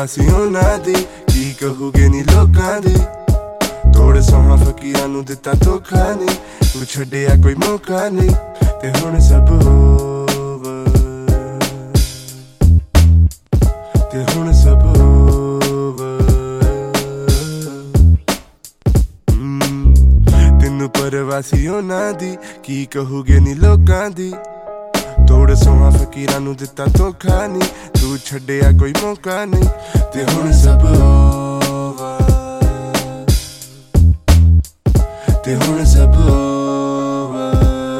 परवासी उन्हां दी की कहूगे नी लोकां दी। तोड़ सौहां फकीरां नूं दिता धोखा नी, तू छड्डिया कोई मौका नी ते हुण सब ओवर, ते हुण सब परवासी उन्हां दी की कहूगे नी लोकां दी। तोड़ सौहां फकीरां नूं दिता धोखा नी, तू छड्डिया कोई मौका नी ते हुण सब ओवर, ते हुण सब ओवर।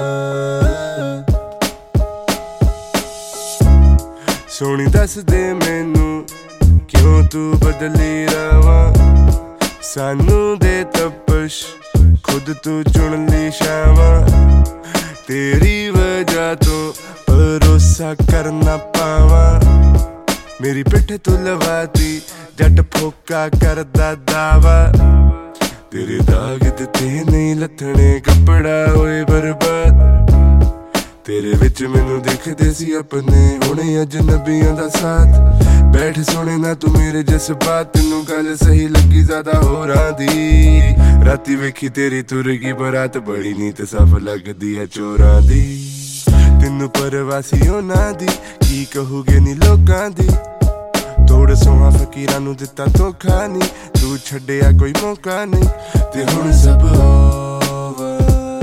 सोहणी दस दे मैनू क्यों तू बदली रवां, सानू दे तपश खुद तू चुन ली शावां। तेरी वजह तो भरोसा करना पावां, मेरी पिठ तू लवाती जट फोका करदा दावा। तेरे दाग दिते नहीं लथणे कपड़ा होए बर्बाद, तेरे विच मैनू दिखदे सी अपने हुणे अजनबियां दा साथ। बैठ सोने ना तू मेरे जज्बात, तेनू गल सही लगी ज्यादा होरां दी। राती वेखी तेरी तुरगी बरात, बड़ी नीत साफ लगदी है चोरां दी। तेनू परवासी उन्हां दी की कहूगे नी लोकां दी। तोड़ सौहां फकीरां नूं दिता धोखा नी, तू छड्डिया कोई मौका नी ते हुण सब ओवर,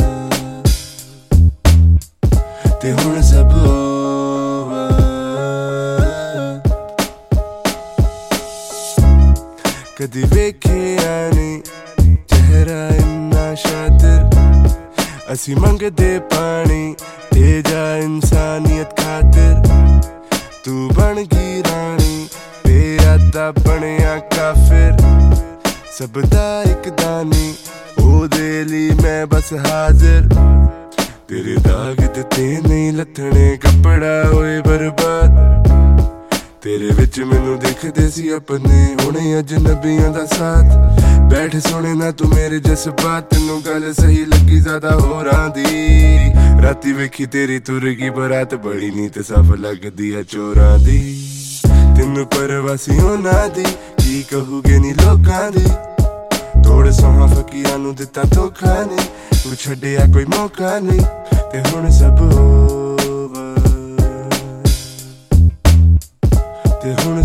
ते हुण सब ओवर। कदी वेखिया नी चेहरा इन्ना शातिर, असी मंगदे पानी ते जा इंसानियत खातिर। तू बन गई रानी ते आदा बनिया काफिर, सब दा इक दानी ओदे लई मैं बस हाजिर। तेरे दाग दिते नहीं लथणे कपड़ा होए बर्बाद, तेरे विच मैनू दिखदे सी अपने हुणे अजनबियां दा साथ। बैठ सोने ना तू मेरे जज्बात, तेनू गल सही लगी ज्यादा होरां दी। राती वेखी तेरी तुरगी बरात, बड़ी नीत साफ लगदी है चोरां दी। तेनू परवासी उन्हां दी की कहूगे नी लोकां दी। तोड़ सौहां फकीरां नूं दिता धोखा नी, तू छड्डिया कोई मौका नी ते हुण सब ओवर, ते हुण